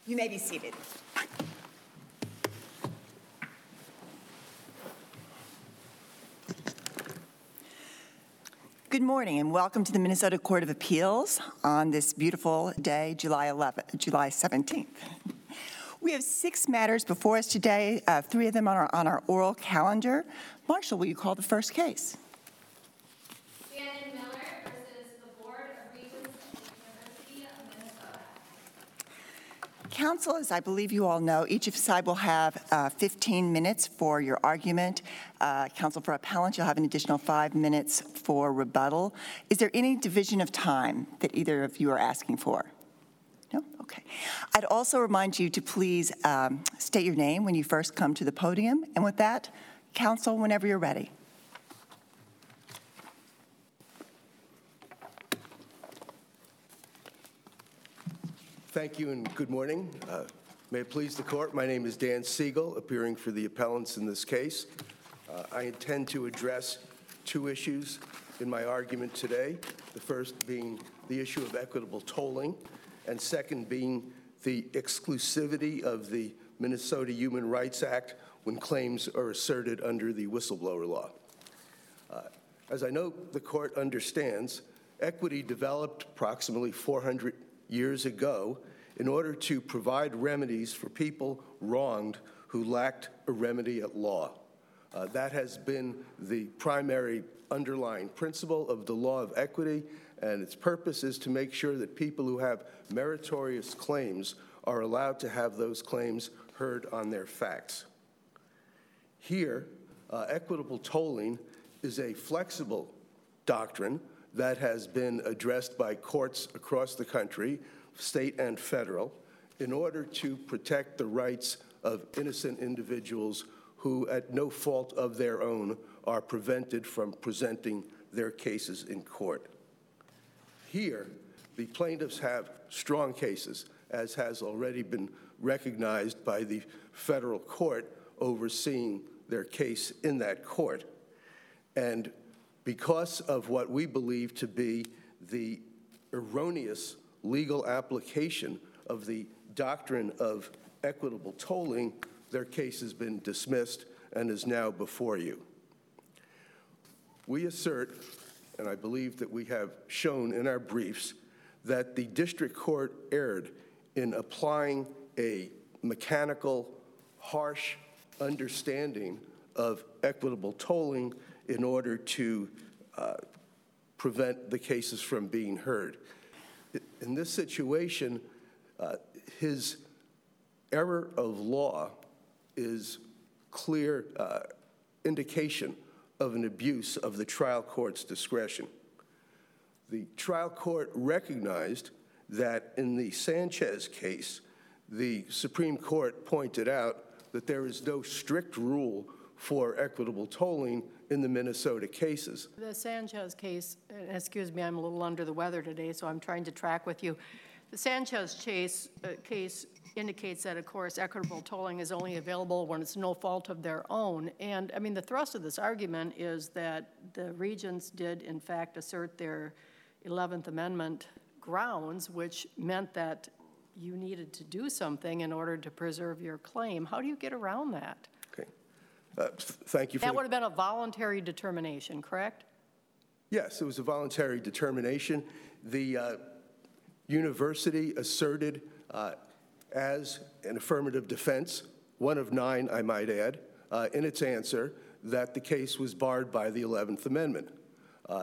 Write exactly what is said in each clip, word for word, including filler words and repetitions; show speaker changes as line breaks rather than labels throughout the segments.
You may be seated. Good morning and welcome to the Minnesota Court of Appeals on this beautiful day, July eleventh, July seventeenth. We have six matters before us today, uh, three of them on our, on our oral calendar. Marshall, will you call the first case?
Shannon Miller versus the Board of Regents of the University of Minnesota.
Counsel, as I believe you all know, each side will have uh, fifteen minutes for your argument. Uh, counsel for appellant, you'll have an additional five minutes for rebuttal. Is there any division of time that either of you are asking for? No? Okay. I'd also remind you to please um, state your name when you first come to the podium. And with that, counsel, whenever you're ready.
Thank you and good morning. Uh, may it please the court, my name is Dan Siegel, appearing for the appellants in this case. Uh, I intend to address two issues in my argument today, the first being the issue of equitable tolling, and second being the exclusivity of the Minnesota Human Rights Act when claims are asserted under the whistleblower law. Uh, as I know the court understands, equity developed approximately four hundred years ago in order to provide remedies for people wronged who lacked a remedy at law. Uh, that has been the primary underlying principle of the law of equity, and its purpose is to make sure that people who have meritorious claims are allowed to have those claims heard on their facts. Here, uh, equitable tolling is a flexible doctrine that has been addressed by courts across the country, state and federal, in order to protect the rights of innocent individuals who, at no fault of their own, are prevented from presenting their cases in court. Here, the plaintiffs have strong cases, as has already been recognized by the federal court overseeing their case in that court. And because of what we believe to be the erroneous legal application of the doctrine of equitable tolling, their case has been dismissed and is now before you. We assert, and I believe that we have shown in our briefs, that the district court erred in applying a mechanical, harsh understanding of equitable tolling in order to uh, prevent the cases from being heard. In this situation, uh, his error of law is clear uh, indication of an abuse of the trial court's discretion. The trial court recognized that in the Sanchez case, the Supreme Court pointed out that there is no strict rule for equitable tolling in the Minnesota cases.
The Sanchez case, excuse me, I'm a little under the weather today, so I'm trying to track with you. The Sanchez case, uh, case indicates that, of course, equitable tolling is only available when it's no fault of their own. And, I mean, the thrust of this argument is that the regents did, in fact, assert their eleventh Amendment grounds, which meant that you needed to do something in order to preserve your claim. How do you get around that?
Okay. Uh, thank you for
that would have been a voluntary determination, correct?
Yes, it was a voluntary determination. The uh, university asserted uh, as an affirmative defense, one of nine, I might add, uh, in its answer, that the case was barred by the eleventh Amendment. Uh,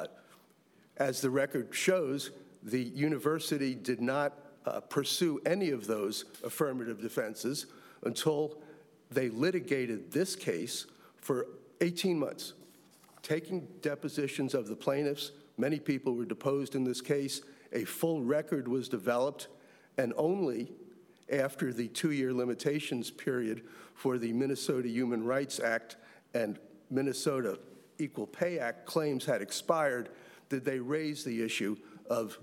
as the record shows, the university did not uh, pursue any of those affirmative defenses until they litigated this case for eighteen months, taking depositions of the plaintiffs. Many people were deposed in this case. A full record was developed, and only after the two-year limitations period for the Minnesota Human Rights Act and Minnesota Equal Pay Act claims had expired did they raise the issue of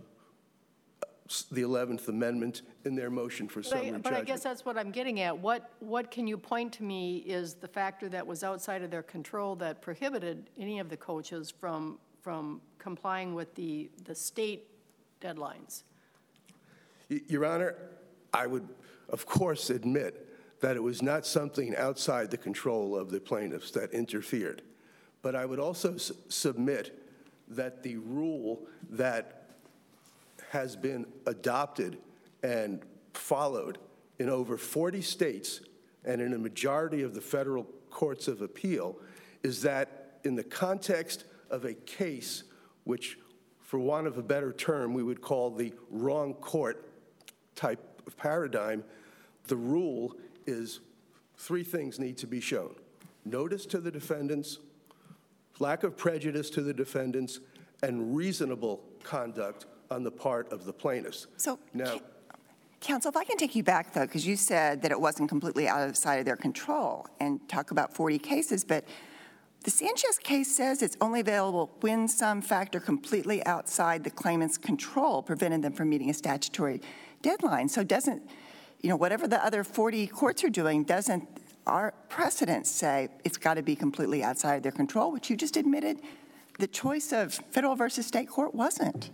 the eleventh Amendment in their motion for summary judgment.
But I guess that's what I'm getting at. What, what can you point to me is the factor that was outside of their control that prohibited any of the coaches from, from complying with the, the state deadlines?
Your Honor, I would of course, admit that it was not something outside the control of the plaintiffs that interfered. But I would also s- submit that the rule that has been adopted and followed in over forty states and in a majority of the federal courts of appeal is that in the context of a case which, for want of a better term, we would call the wrong court type of paradigm, the rule is three things need to be shown: notice to the defendants, lack of prejudice to the defendants, and reasonable conduct on the part of the plaintiffs.
So,
now,
Counsel, if I can take you back, though, because you said that it wasn't completely outside of their control, and talk about forty cases, but the Sanchez case says it's only available when some factor completely outside the claimant's control prevented them from meeting a statutory deadline. So doesn't, you know, whatever the other forty courts are doing, doesn't our precedents say it's got to be completely outside their control, which you just admitted the choice of federal versus state court wasn't?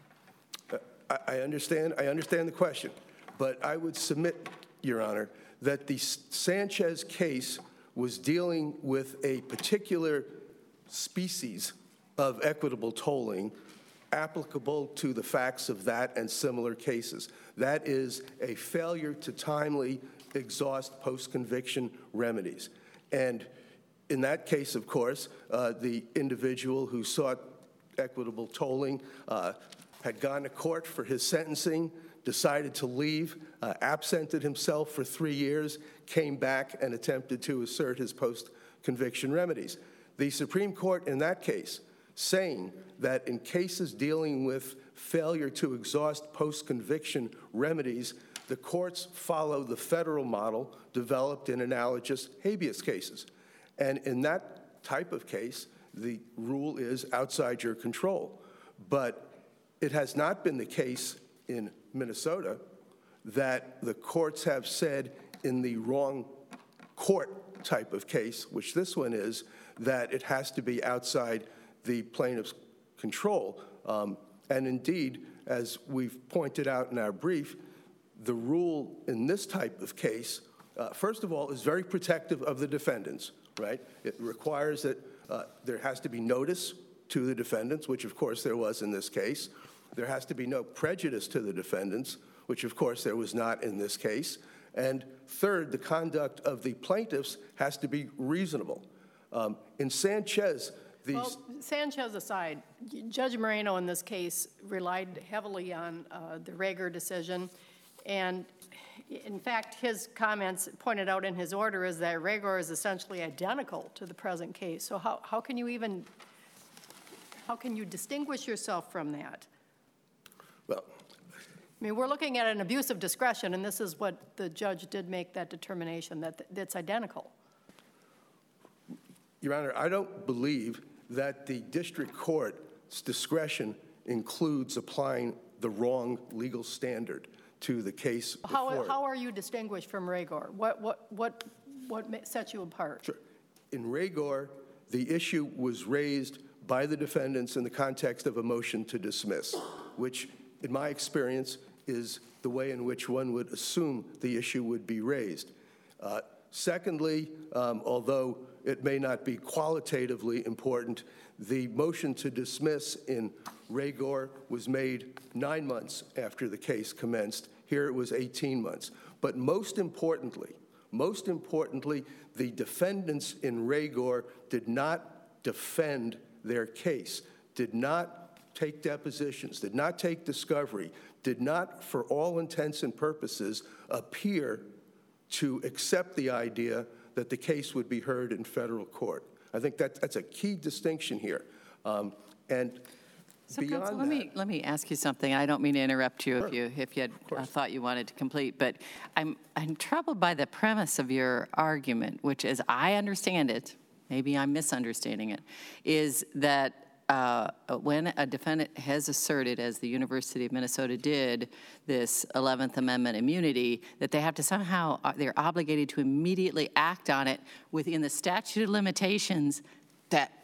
I, I understand. I understand the question, but I would submit, Your Honor, that the Sanchez case was dealing with a particular species of equitable tolling applicable to the facts of that and similar cases. That is a failure to timely exhaust post-conviction remedies. And in that case, of course, uh, the individual who sought equitable tolling uh, had gone to court for his sentencing, decided to leave, uh, absented himself for three years, came back and attempted to assert his post-conviction remedies. The Supreme Court in that case saying that in cases dealing with failure to exhaust post-conviction remedies, the courts follow the federal model developed in analogous habeas cases. And in that type of case, the rule is outside your control. But it has not been the case in Minnesota that the courts have said in the wrong court type of case, which this one is, that it has to be outside the plaintiff's control. Um, and indeed, as we've pointed out in our brief, the rule in this type of case, uh, first of all, is very protective of the defendants, right? It requires that uh, there has to be notice to the defendants, which of course there was in this case. There has to be no prejudice to the defendants, which of course there was not in this case. And third, the conduct of the plaintiffs has to be reasonable. Um, in Sanchez, the...
Well, Sanchez aside, Judge Moreno in this case relied heavily on uh, the Rager decision. And in fact, his comments pointed out in his order is that Rager is essentially identical to the present case. So how, how can you even, how can you distinguish yourself from that?
Well,
I mean, we're looking at an abuse of discretion, and this is what the judge did make that determination, that it's identical.
Your Honor, I don't believe that the district court's discretion includes applying the wrong legal standard to the case before
How,
it.
how are you distinguished from Rager? What, what, what, what sets you apart?
Sure. In Rager, the issue was raised by the defendants in the context of a motion to dismiss, which, in my experience, is the way in which one would assume the issue would be raised. Uh, secondly, um, although it may not be qualitatively important, the motion to dismiss in Rager was made nine months after the case commenced. Here it was eighteen months. But most importantly, most importantly, the defendants in Rager did not defend their case, did not take depositions, did not take discovery, did not, for all intents and purposes, appear to accept the idea that the case would be heard in federal court. I think that, that's a key distinction here. Um, and
So,
beyond
Counsel, let
that,
me let me ask you something. I don't mean to interrupt you
Sure.
if you if you had uh, thought you wanted to complete, but I'm I'm troubled by the premise of your argument, which, as I understand it, maybe I'm misunderstanding it, is that uh, when a defendant has asserted, as the University of Minnesota did, this eleventh Amendment immunity, that they have to somehow, uh, they're obligated to immediately act on it within the statute of limitations that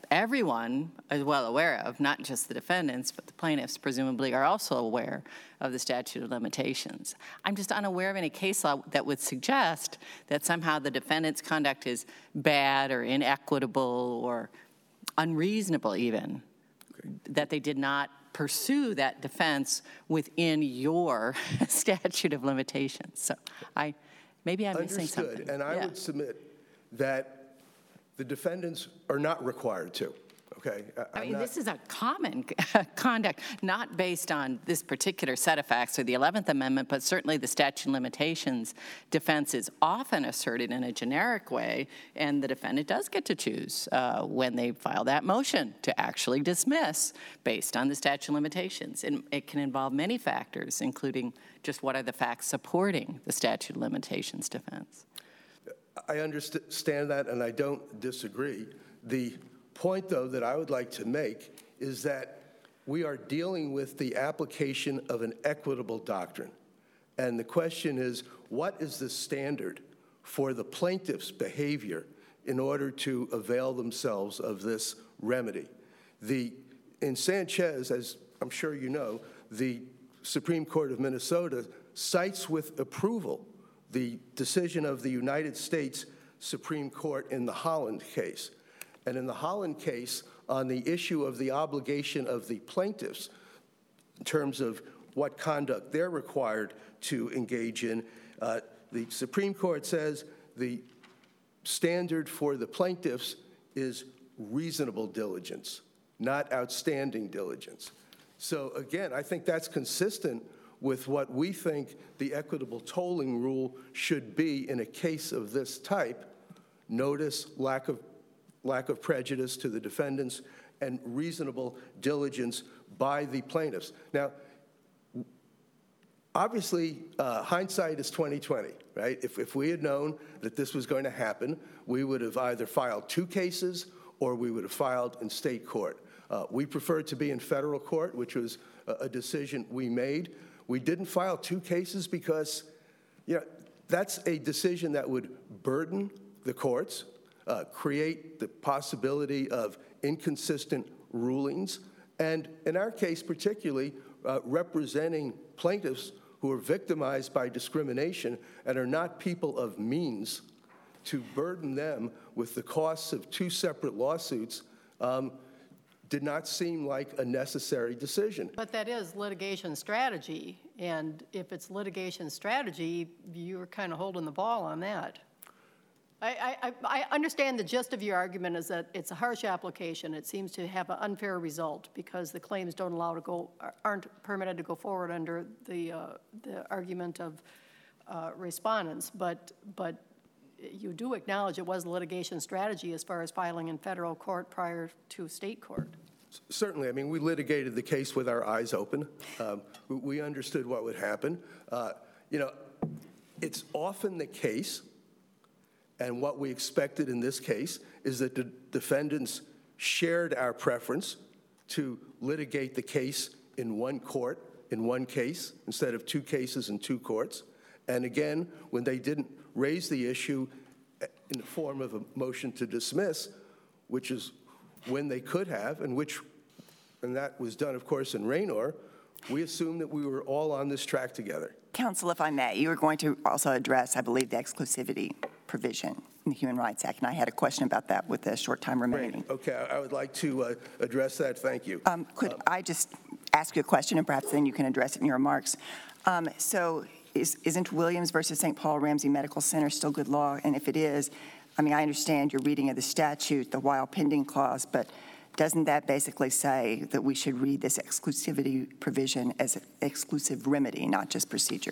everyone is well aware of, not just the defendants, but the plaintiffs presumably are also aware of the statute of limitations. I'm just unaware of any case law that would suggest that somehow the defendant's conduct is bad or inequitable or unreasonable even, okay. that they did not pursue that defense within your statute of limitations. So I, maybe I'm
Understood.
missing something.
And I
yeah.
would submit that the defendants are not required to, okay?
I mean,
not,
this is a common conduct, not based on this particular set of facts or the eleventh Amendment, but certainly the statute of limitations defense is often asserted in a generic way, and the defendant does get to choose uh, when they file that motion to actually dismiss based on the statute of limitations. And it can involve many factors, including just what are the facts supporting the statute of limitations defense.
I understand that, and I don't disagree. The point, though, that I would like to make is that we are dealing with the application of an equitable doctrine. And the question is, what is the standard for the plaintiff's behavior in order to avail themselves of this remedy? The, in Sanchez, as I'm sure you know, the Supreme Court of Minnesota cites with approval the decision of the United States Supreme Court in the Holland case. And in the Holland case, on the issue of the obligation of the plaintiffs in terms of what conduct they're required to engage in, uh, the Supreme Court says the standard for the plaintiffs is reasonable diligence, not outstanding diligence. So again, I think that's consistent with what we think the equitable tolling rule should be in a case of this type: notice, lack of, lack of prejudice to the defendants, and reasonable diligence by the plaintiffs. Now, obviously, uh, hindsight is twenty twenty, right? If, if we had known that this was going to happen, we would have either filed two cases or we would have filed in state court. Uh, we preferred to be in federal court, which was a, a decision we made. We didn't file two cases because, you know, that's a decision that would burden the courts, uh, create the possibility of inconsistent rulings, and in our case particularly, uh, representing plaintiffs who are victimized by discrimination and are not people of means, to burden them with the costs of two separate lawsuits um, did not seem like a necessary decision.
But that is litigation strategy, and if it's litigation strategy, you're kind of holding the ball on that. I, I, I understand the gist of your argument is that it's a harsh application. It seems to have an unfair result because the claims don't allow to go, aren't permitted to go forward under the uh, the argument of uh, respondents. But but you do acknowledge it was litigation strategy as far as filing in federal court prior to state court.
Certainly. I mean, we litigated the case with our eyes open. Um, we understood what would happen. Uh, you know, it's often the case, and what we expected in this case, is that the defendants shared our preference to litigate the case in one court, in one case, instead of two cases in two courts. And again, when they didn't raise the issue in the form of a motion to dismiss, which is when they could have, and which, and that was done, of course, in Raynor, we assumed that we were all on this track together.
Counsel, if I may, you were going to also address, I believe, the exclusivity provision in the Human Rights Act, and I had a question about that with the short time remaining.
Great. Okay, I would like to uh, address that. Thank you.
Um, could uh, I just ask you a question, and perhaps then you can address it in your remarks? Um, so is, isn't Williams versus Saint Paul Ramsey Medical Center still good law? And if it is, I mean, I understand your reading of the statute, the while pending clause, but doesn't that basically say that we should read this exclusivity provision as an exclusive remedy, not just procedure?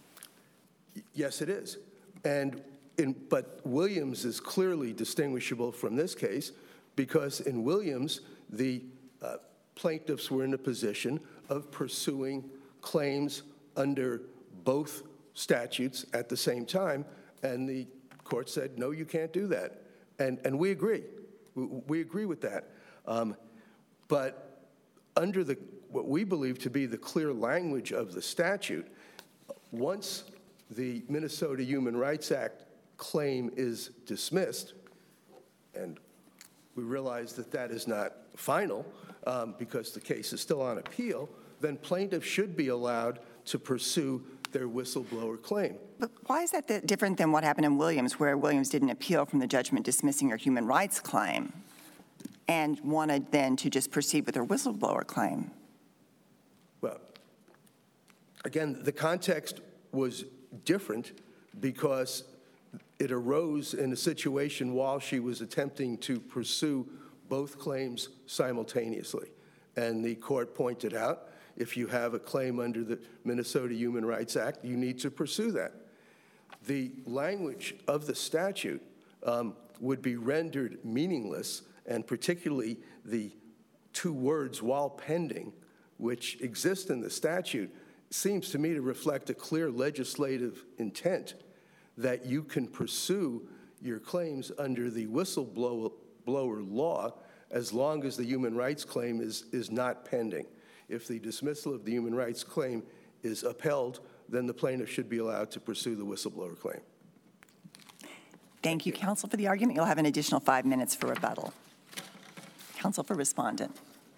Yes, it is. And in, but Williams is clearly distinguishable from this case because in Williams, the uh, plaintiffs were in a position of pursuing claims under both statutes at the same time, and the court said, no, you can't do that. And, and we agree. We, we agree with that. Um, but under the, what we believe to be the clear language of the statute, once the Minnesota Human Rights Act claim is dismissed, and we realize that that is not final um, because the case is still on appeal, then plaintiffs should be allowed to pursue their whistleblower claim.
But why is that th- different than what happened in Williams, where Williams didn't appeal from the judgment dismissing her human rights claim and wanted then to just proceed with her whistleblower claim?
Well, again, the context was different because it arose in a situation while she was attempting to pursue both claims simultaneously. And the court pointed out, if you have a claim under the Minnesota Human Rights Act, you need to pursue that. The language of the statute um, would be rendered meaningless, and particularly the two words, while pending, which exist in the statute, seems to me to reflect a clear legislative intent that you can pursue your claims under the whistleblower blower law as long as the human rights claim is, is not pending. If the dismissal of the human rights claim is upheld, then the plaintiff should be allowed to pursue the whistleblower claim.
Thank you, counsel, for the argument. You'll have an additional five minutes for rebuttal. Counsel for respondent.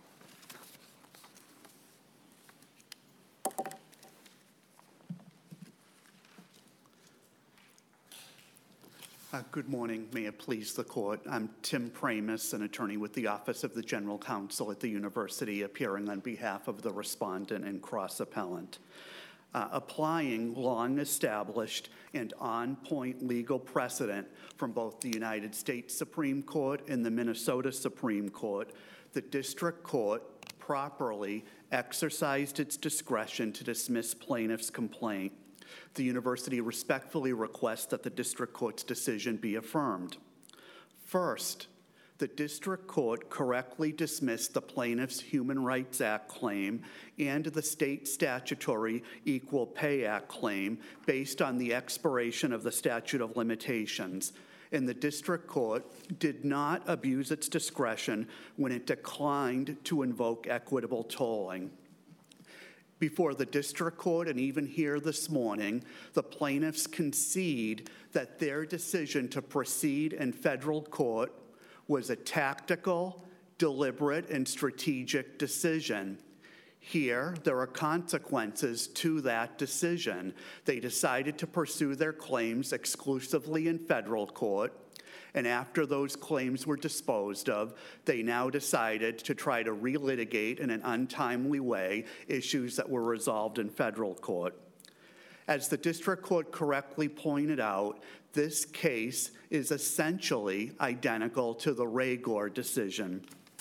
Uh, good morning. May it please the court. I'm Tim Pramis, an attorney with the Office of the General Counsel at the University, appearing on behalf of the respondent and cross-appellant. Uh, applying long-established and on-point legal precedent from both the United States Supreme Court and the Minnesota Supreme Court, the district court properly exercised its discretion to dismiss plaintiff's complaint. The university respectfully requests that the district court's decision be affirmed. First, the district court correctly dismissed the plaintiff's Human Rights Act claim and the state statutory Equal Pay Act claim based on the expiration of the statute of limitations. And the district court did not abuse its discretion when it declined to invoke equitable tolling. Before the district court and even here this morning, the plaintiffs concede that their decision to proceed in federal court was a tactical, deliberate, and strategic decision. Here, there are consequences to that decision. They decided to pursue their claims exclusively in federal court, and after those claims were disposed of, they now decided to try to relitigate in an untimely way issues that were resolved in federal court. As the district court correctly pointed out, this case is essentially identical to the Raygor decision.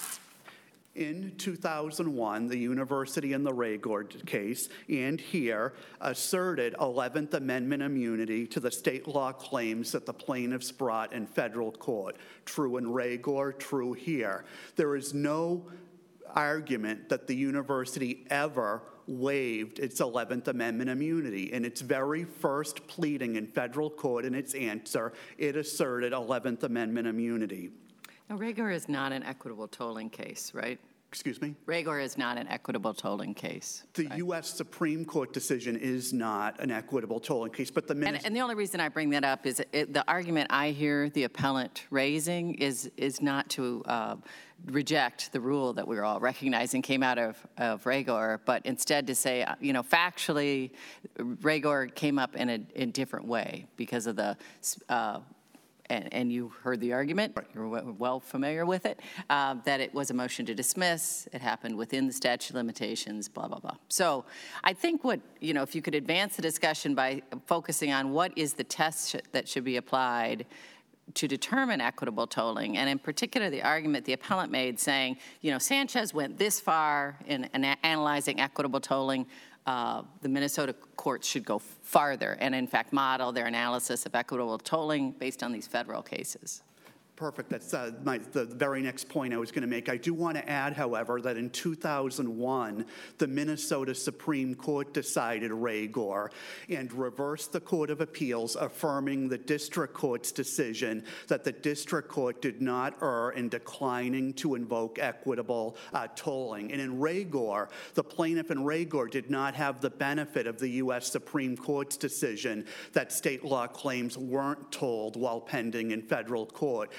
In two thousand one, the university in the Raygor case and here asserted eleventh Amendment immunity to the state law claims that the plaintiffs brought in federal court. True in Raygor, true here. There is no argument that the university ever waived its eleventh Amendment immunity. In its very first pleading in federal court in its answer, it asserted eleventh Amendment immunity.
Now, Raygor is not an equitable tolling case, right?
Excuse me?
Raygor is not an equitable tolling case.
The
right?
U S Supreme Court decision is not an equitable tolling case, but the
And, and the only reason I bring that up is it, the argument I hear the appellant raising is is not to uh, reject the rule that we're all recognizing came out of, of Raygor, but instead to say, you know, factually, Raygor came up in a, in a different way because of the uh, And, and you heard the argument, you're well familiar with it, uh, that it was a motion to dismiss, it happened within the statute of limitations, blah, blah, blah. So I think what, you know, if you could advance the discussion by focusing on what is the test sh- that should be applied to determine equitable tolling, and in particular the argument the appellant made saying, you know, Sanchez went this far in, in a- analyzing equitable tolling, Uh, the Minnesota courts should go farther and, in fact, model their analysis of equitable tolling based on these federal cases.
Perfect. That's uh, my, the very next point I was going to make. I do want to add, however, that in two thousand one, the Minnesota Supreme Court decided Raygor and reversed the Court of Appeals, affirming the district court's decision that the district court did not err in declining to invoke equitable uh, tolling. And in Raygor, the plaintiff in Raygor did not have the benefit of the U S Supreme Court's decision that state law claims weren't tolled while pending in federal court.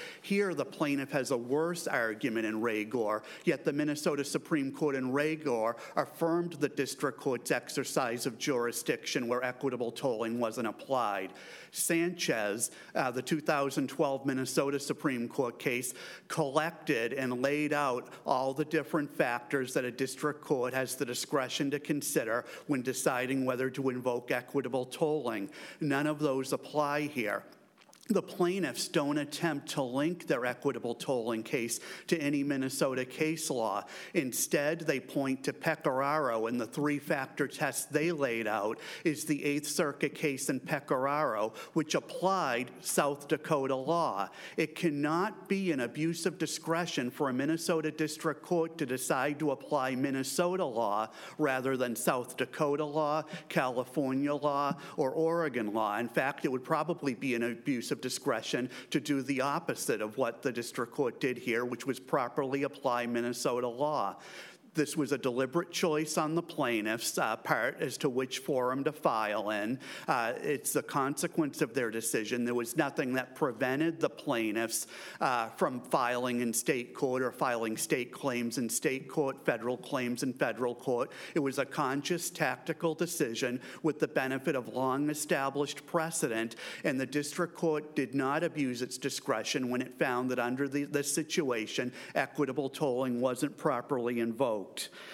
Here, the plaintiff has a worse argument in Raygor, yet the Minnesota Supreme Court in Raygor affirmed the district court's exercise of jurisdiction where equitable tolling wasn't applied. Sanchez, uh, the two thousand twelve Minnesota Supreme Court case, collected and laid out all the different factors that a district court has the discretion to consider when deciding whether to invoke equitable tolling. None of those apply here. The plaintiffs don't attempt to link their equitable tolling case to any Minnesota case law. Instead, they point to Pecoraro, and the three-factor test they laid out is the Eighth Circuit case in Pecoraro, which applied South Dakota law. It cannot be an abuse of discretion for a Minnesota district court to decide to apply Minnesota law rather than South Dakota law, California law, or Oregon law. In fact, it would probably be an abuse of discretion to do the opposite of what the district court did here, which was properly apply Minnesota law. This was a deliberate choice on the plaintiff's uh, part as to which forum to file in. Uh, it's the consequence of their decision. There was nothing that prevented the plaintiffs uh, from filing in state court or filing state claims in state court, federal claims in federal court. It was a conscious, tactical decision with the benefit of long-established precedent, and the district court did not abuse its discretion when it found that under the, this situation, equitable tolling wasn't properly invoked.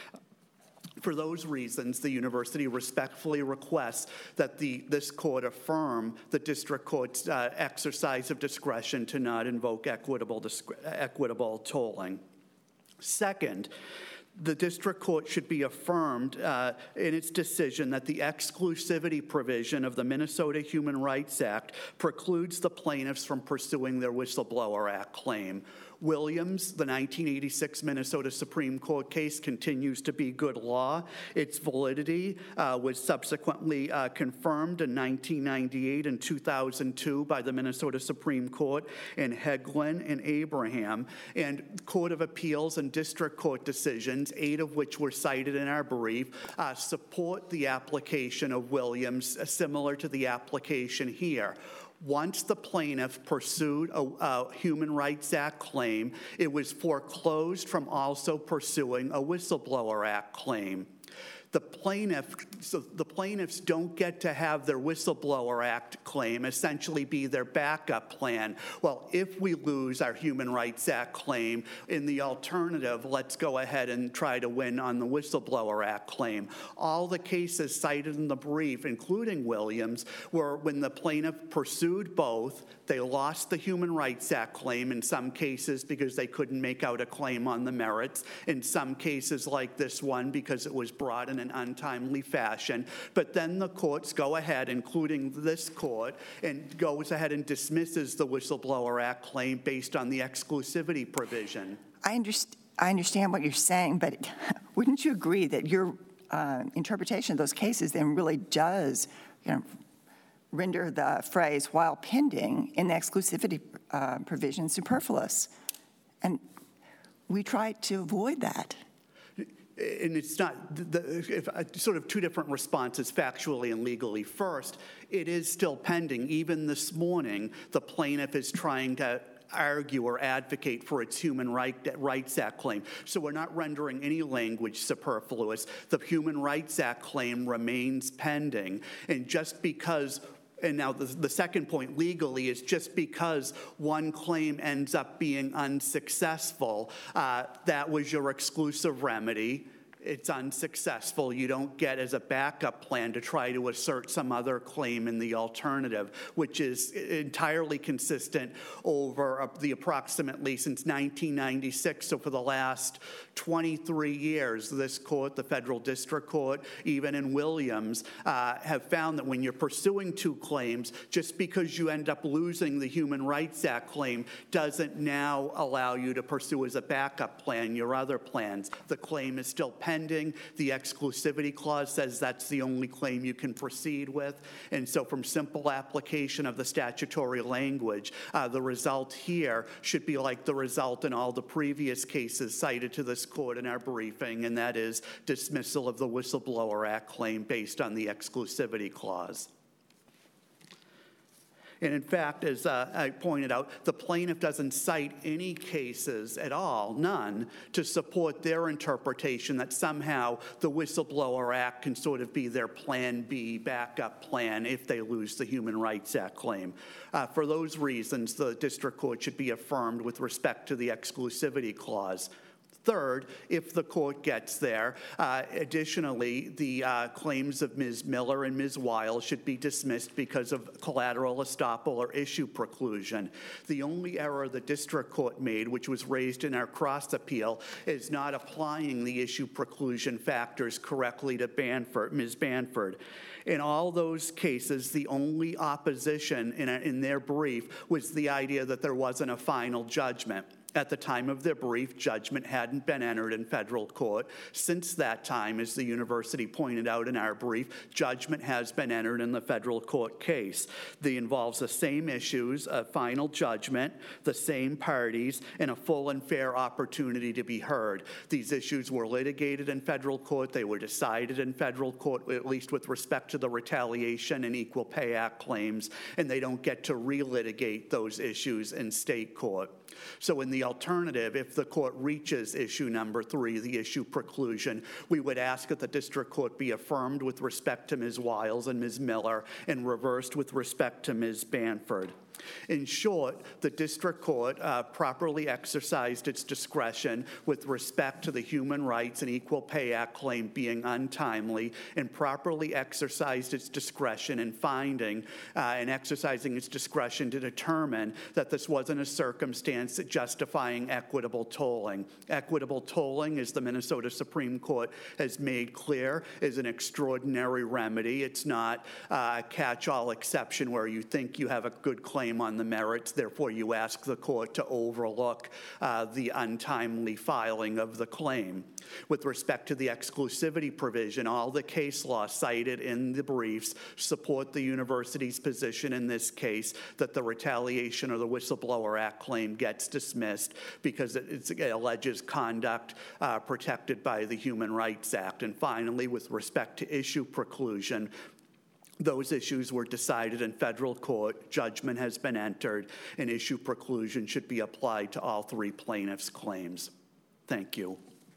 For those reasons, the university respectfully requests that the, this court affirm the district court's uh, exercise of discretion to not invoke equitable, equitable tolling. Second, the district court should be affirmed uh, in its decision that the exclusivity provision of the Minnesota Human Rights Act precludes the plaintiffs from pursuing their Whistleblower Act claim. Williams, the nineteen eighty-six Minnesota Supreme Court case, continues to be good law. Its validity uh, was subsequently uh, confirmed in nineteen ninety-eight and two thousand two by the Minnesota Supreme Court in Heglin and Abraham. And Court of Appeals and district court decisions, eight of which were cited in our brief, uh, support the application of Williams, uh, similar to the application here. Once the plaintiff pursued a, a Human Rights Act claim, it was foreclosed from also pursuing a Whistleblower Act claim. The plaintiff, so the plaintiffs don't get to have their Whistleblower Act claim essentially be their backup plan. Well, if we lose our Human Rights Act claim, in the alternative, let's go ahead and try to win on the Whistleblower Act claim. All the cases cited in the brief, including Williams, were when the plaintiff pursued both, they lost the Human Rights Act claim in some cases because they couldn't make out a claim on the merits, in some cases like this one because it was brought in an untimely fashion. But then the courts go ahead, including this court, and goes ahead and dismisses the Whistleblower Act claim based on the exclusivity provision.
I, underst- I understand what you're saying, but wouldn't you agree that your uh, interpretation of those cases then really does, you know, render the phrase "while pending" in the exclusivity uh, provision superfluous? And we try to avoid that.
And it's not, the, if, uh, sort of two different responses factually and legally. First, it is still pending. Even this morning, the plaintiff is trying to argue or advocate for its Human Rights Act claim. So we're not rendering any language superfluous. The Human Rights Act claim remains pending. And just because And now the, the second point legally is just because one claim ends up being unsuccessful, uh, that was your exclusive remedy. It's unsuccessful. You don't get as a backup plan to try to assert some other claim in the alternative, which is entirely consistent over the approximately since nineteen ninety-six. So for the last twenty-three years, this court, the federal district court, even in Williams, uh, have found that when you're pursuing two claims, just because you end up losing the Human Rights Act claim doesn't now allow you to pursue as a backup plan your other plans. The claim is still pending. The exclusivity clause says that's the only claim you can proceed with. And so from simple application of the statutory language, uh, the result here should be like the result in all the previous cases cited to this court in our briefing, and that is dismissal of the Whistleblower Act claim based on the exclusivity clause. And in fact, as uh, I pointed out, the plaintiff doesn't cite any cases at all, none, to support their interpretation that somehow the Whistleblower Act can sort of be their plan B backup plan if they lose the Human Rights Act claim. Uh, for those reasons, the district court should be affirmed with respect to the exclusivity clause. Third, if the court gets there, uh, additionally, the uh, claims of Miz Miller and Miz Wiles should be dismissed because of collateral estoppel or issue preclusion. The only error the district court made, which was raised in our cross appeal, is not applying the issue preclusion factors correctly to Banford, Miz Banford. In all those cases, the only opposition in, a, in their brief was the idea that there wasn't a final judgment. At the time of their brief, judgment hadn't been entered in federal court. Since that time, as the university pointed out in our brief, judgment has been entered in the federal court case. That involves the same issues, a final judgment, the same parties, and a full and fair opportunity to be heard. These issues were litigated in federal court. They were decided in federal court, at least with respect to the Retaliation and Equal Pay Act claims, and they don't get to relitigate those issues in state court. So in the alternative, if the court reaches issue number three, the issue preclusion, we would ask that the district court be affirmed with respect to Miz Wiles and Miz Miller and reversed with respect to Miz Banford. In short, the district court uh, properly exercised its discretion with respect to the Human Rights and Equal Pay Act claim being untimely, and properly exercised its discretion in finding uh, and exercising its discretion to determine that this wasn't a circumstance justifying equitable tolling. Equitable tolling, as the Minnesota Supreme Court has made clear, is an extraordinary remedy. It's not uh, a catch-all exception where you think you have a good claim on the merits, therefore you ask the court to overlook uh, the untimely filing of the claim. With respect to the exclusivity provision, all the case law cited in the briefs support the university's position in this case that the Retaliation or the Whistleblower Act claim gets dismissed because it, it alleges conduct uh, protected by the Human Rights Act. And finally, with respect to issue preclusion, those issues were decided in federal court, judgment has been entered, and issue preclusion should be applied to all three plaintiffs' claims. Thank you.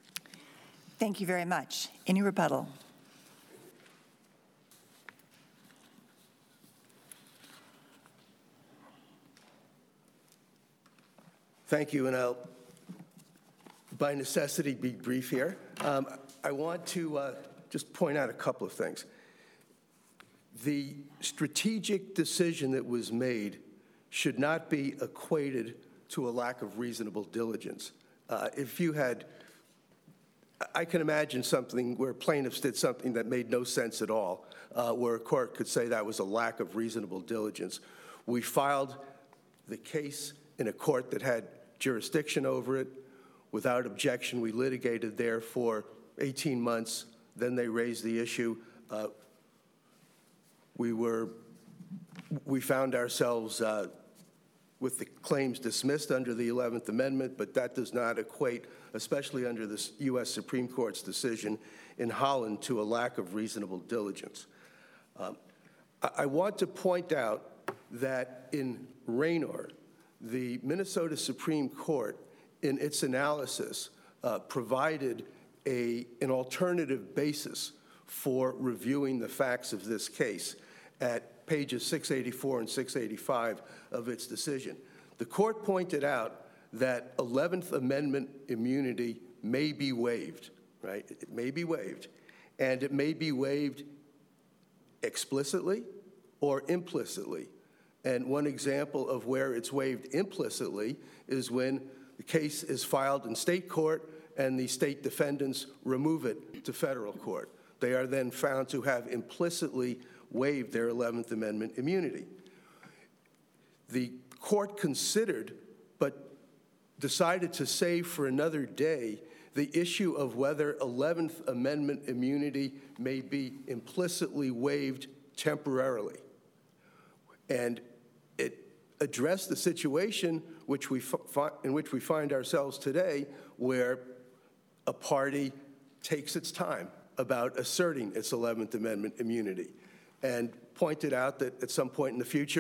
Thank you very much. Any rebuttal?
Thank you, and I'll, by necessity, be brief here. Um, I want to uh, just point out a couple of things. The strategic decision that was made should not be equated to a lack of reasonable diligence. Uh, if you had, I can imagine something where plaintiffs did something that made no sense at all, uh, where a court could say that was a lack of reasonable diligence. We filed the case in a court that had jurisdiction over it. Without objection, we litigated there for eighteen months. Then they raised the issue. Uh, We were, we found ourselves uh, with the claims dismissed under the eleventh Amendment, but that does not equate, especially under the U S Supreme Court's decision in Holland, to a lack of reasonable diligence. Um, I, I want to point out that in Raynor, the Minnesota Supreme Court, in its analysis, uh, provided a, an alternative basis for reviewing the facts of this case at pages six eighty-four and six eighty-five of its decision. The court pointed out that eleventh Amendment immunity may be waived, right? It may be waived, and it may be waived explicitly or implicitly. And one example of where it's waived implicitly is when the case is filed in state court and the state defendants remove it to federal court. They are then found to have implicitly waived their eleventh Amendment immunity. The court considered, but decided to save for another day, the issue of whether eleventh Amendment immunity may be implicitly waived temporarily. And it addressed the situation which we fi- in which we find ourselves today, where a party takes its time about asserting its eleventh Amendment immunity, and pointed out that at some point in the future,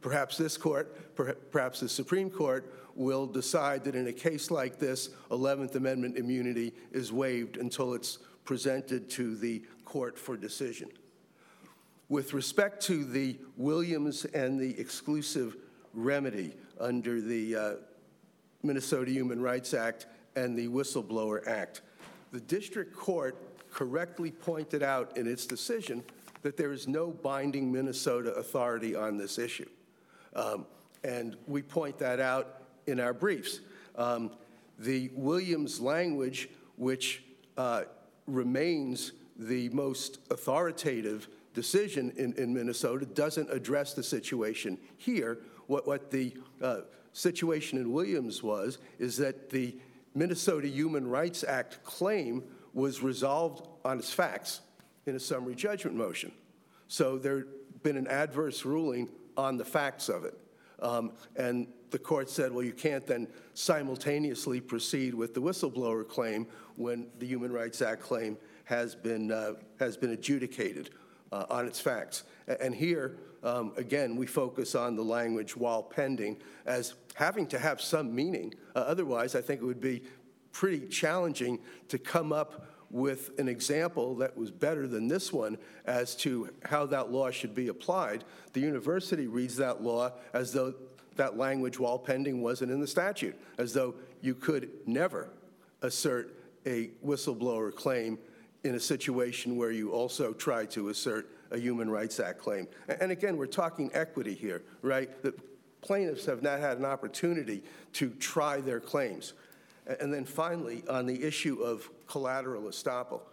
Perhaps this court, per- perhaps the Supreme Court, will decide that in a case like this, eleventh Amendment immunity is waived until it's presented to the court for decision. With respect to the Williams and the exclusive remedy under the uh, Minnesota Human Rights Act and the Whistleblower Act, the district court correctly pointed out in its decision that there is no binding Minnesota authority on this issue. Um, and we point that out in our briefs. Um, the Williams language, which uh, remains the most authoritative decision in, in Minnesota, doesn't address the situation here. What, what the uh, situation in Williams was is that the Minnesota Human Rights Act claim was resolved on its facts in a summary judgment motion. So there'd been an adverse ruling on the facts of it. Um, and the court said, well, you can't then simultaneously proceed with the whistleblower claim when the Human Rights Act claim has been, uh, has been adjudicated uh, on its facts. And here, um, again, we focus on the language while pending as having to have some meaning. Uh, otherwise, I think it would be pretty challenging to come up with an example that was better than this one as to how that law should be applied. The university reads that law as though that language while pending wasn't in the statute, as though you could never assert a whistleblower claim in a situation where you also try to assert a Human Rights Act claim. And again, we're talking equity here, right? The plaintiffs have not had an opportunity to try their claims. And then finally, on the issue of collateral estoppel,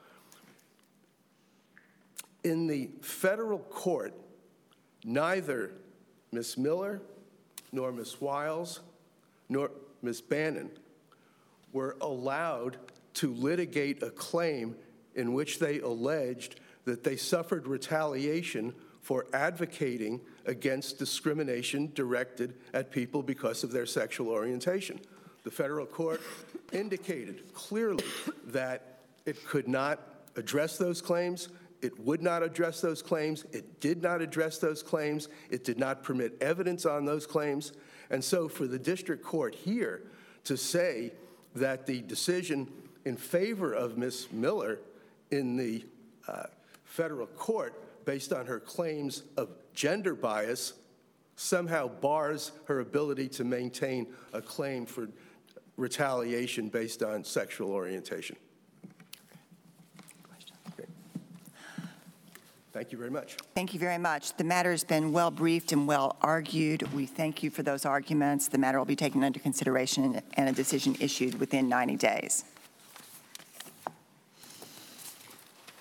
in the federal court, neither Miz Miller nor Miz Wiles nor Miz Bannon were allowed to litigate a claim in which they alleged that they suffered retaliation for advocating against discrimination directed at people because of their sexual orientation. The federal court indicated clearly that it could not address those claims. It would not address those claims. It did not address those claims. It did not permit evidence on those claims. And so for the district court here to say that the decision in favor of Miz Miller in the uh, federal court based on her claims of gender bias somehow bars her ability to maintain a claim for retaliation based on sexual orientation. Okay. Thank you very much.
Thank you very much. The matter has been well briefed and well argued. We thank you for those arguments. The matter will be taken under consideration and a decision issued within ninety days.